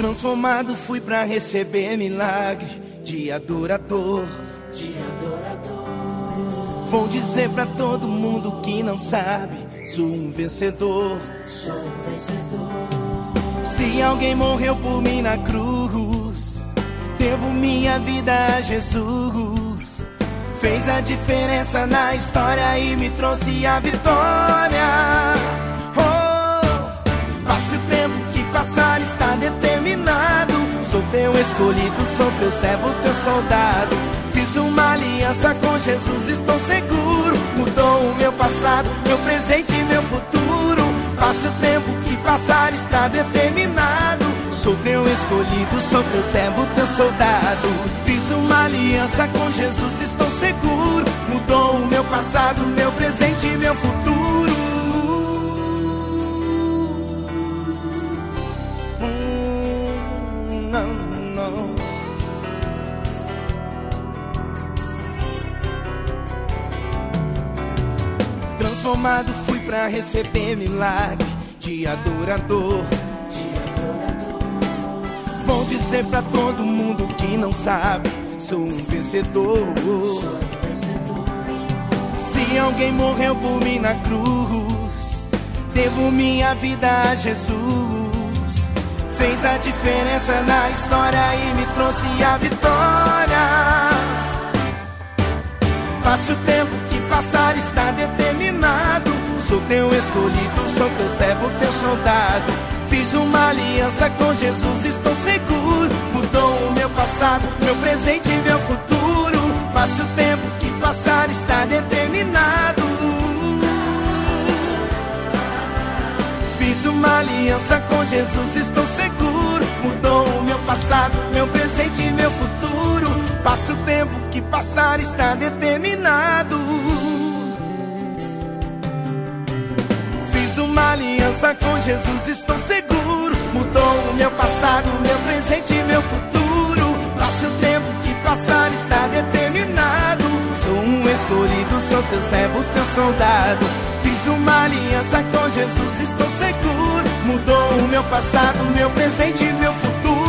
Transformado fui pra receber milagre de adorador. Vou dizer pra todo mundo que não sabe, sou um vencedor. Se alguém morreu por mim na cruz, devo minha vida a Jesus. Fez a diferença na história e me trouxe a vitória. Oh, passe o tempo que passar, está determinado. Sou teu escolhido, sou teu servo, teu soldado. Fiz uma aliança com Jesus, estou seguro. Mudou o meu passado, meu presente e meu futuro. Passe o tempo que passar, está determinado. Sou teu escolhido, sou teu servo, teu soldado. Fiz uma aliança com Jesus, estou seguro. Mudou o meu passado, meu presente e meu futuro. Não. Transformado fui pra receber milagre de adorador. Vou dizer pra todo mundo que não sabe, sou um vencedor. Se alguém morreu por mim na cruz, devo minha vida a Jesus. Fez a diferença na história e me trouxe a vitória. Passe o tempo que passar, está determinado. Sou teu escolhido, sou teu servo, teu soldado. Fiz uma aliança com Jesus, estou seguro. Mudou o meu passado, meu presente e meu futuro. Passe o tempo que passar, está determinado. Fiz uma aliança com Jesus, estou seguro. Mudou o meu passado, meu presente e meu futuro. Passe o tempo que passar, está determinado. Fiz uma aliança com Jesus, estou seguro. Mudou o meu passado, meu presente e meu futuro. Passe o tempo que passar, está determinado. Sou um escolhido, sou teu servo, teu soldado. Fiz uma aliança com Jesus, estou seguro. Mudou o meu passado, meu presente e meu futuro.